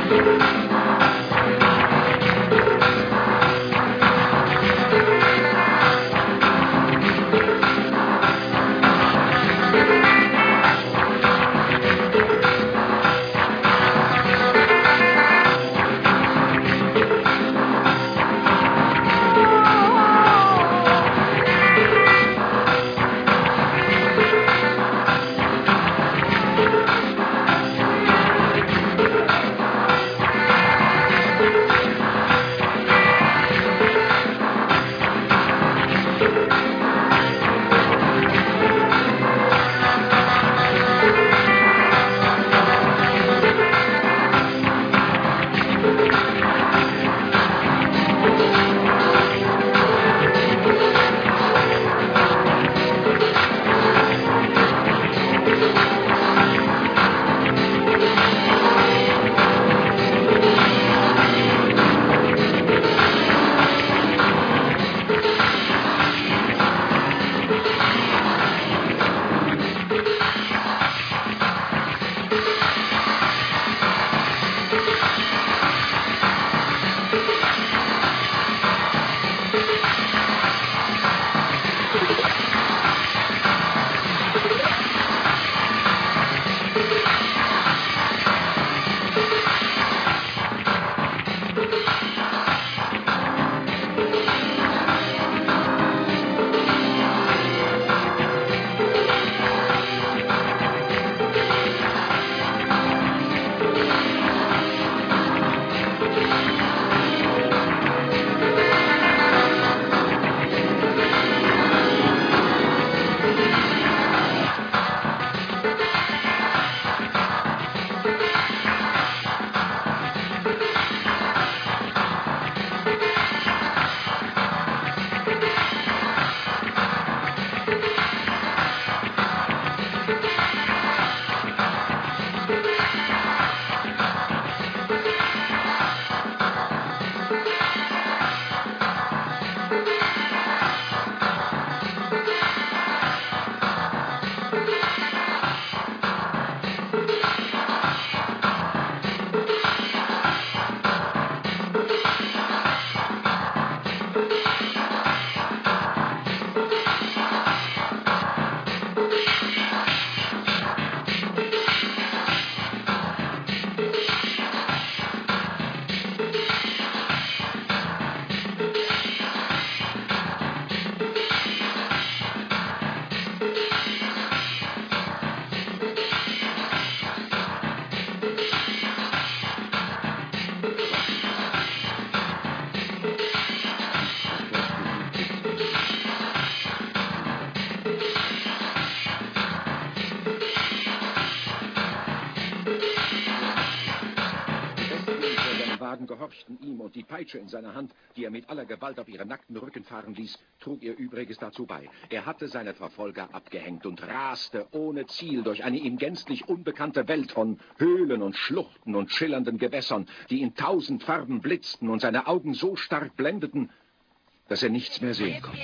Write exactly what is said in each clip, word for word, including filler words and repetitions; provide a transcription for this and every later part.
gehorchten ihm, und die Peitsche in seiner Hand, die er mit aller Gewalt auf ihre nackten Rücken fahren ließ, trug ihr Übriges dazu bei. Er hatte seine Verfolger abgehängt und raste ohne Ziel durch eine ihm gänzlich unbekannte Welt von Höhlen und Schluchten und schillernden Gewässern, die in tausend Farben blitzten und seine Augen so stark blendeten, dass er nichts mehr sehen konnte.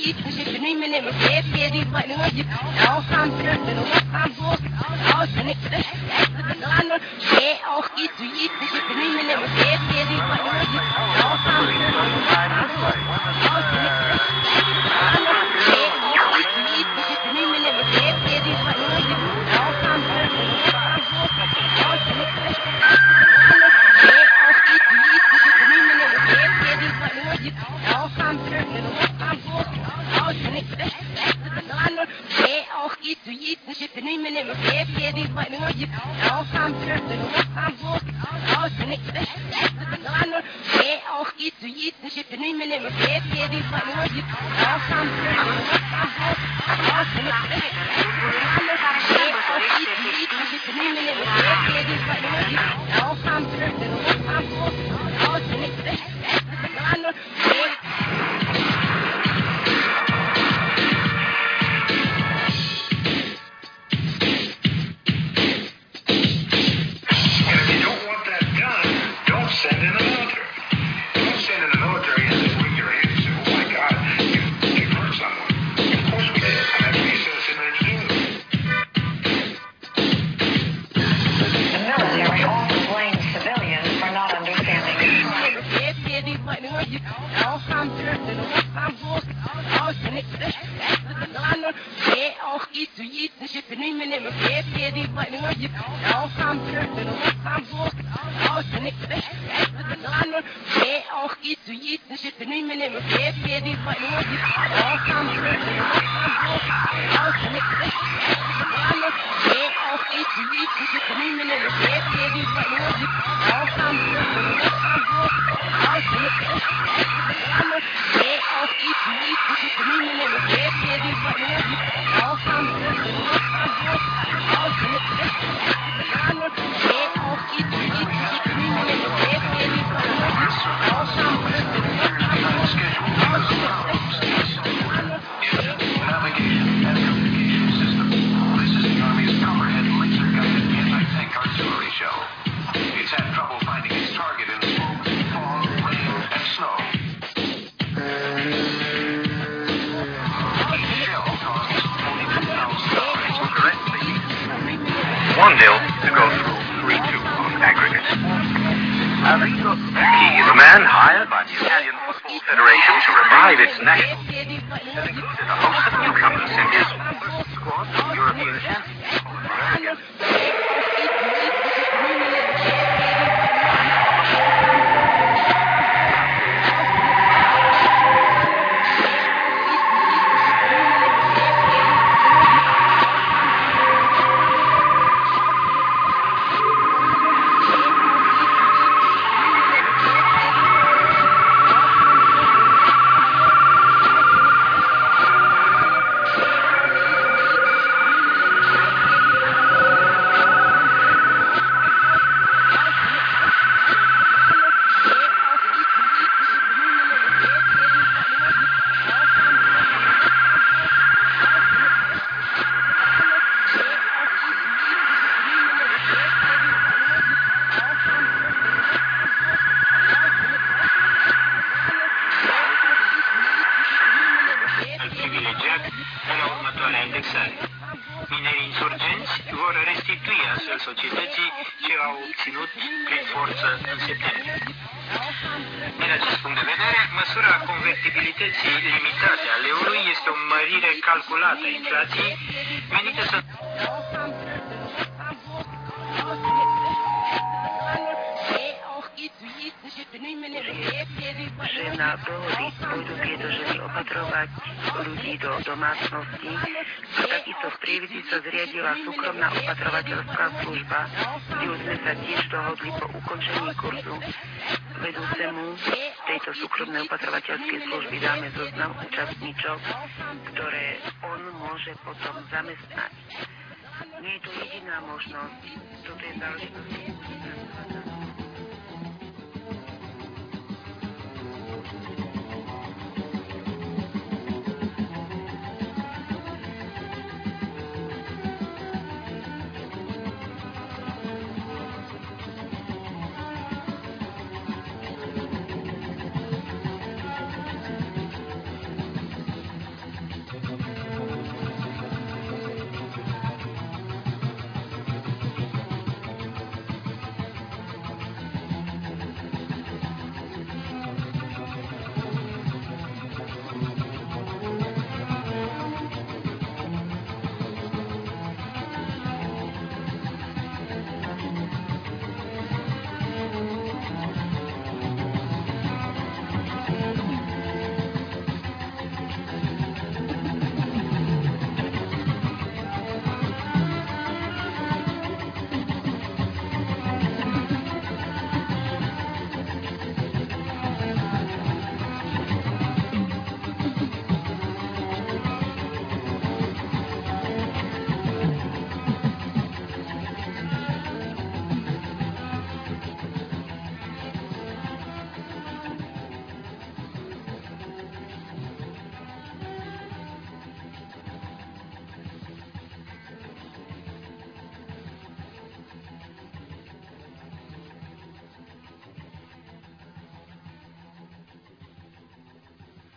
One nil to go through three two on aggregate. Arrigo Sacchi is a man hired by the Italian Football Federation to revive its national team, has included a host of newcomers in his first squad of European champions. Minerii insurgenți vor restitui astfel societății ce au obținut prin forță în septembrie. Din acest punct de vedere, măsura convertibilității limitate a leului este o mărire calculată a inflației menită să... že na dohody budú tieto ženy opatrovať ľudí do domácností a takisto v Prievidzi sa zriadila súkromná opatrovateľská služba, kde už sme sa tiež dohodli po ukončení kurzu. Vedúcemu tejto súkromnej opatrovateľskej služby dáme zoznam účastníčok, ktoré on môže potom zamestnať. Nie je to jediná možnosť, toto je záležitosť.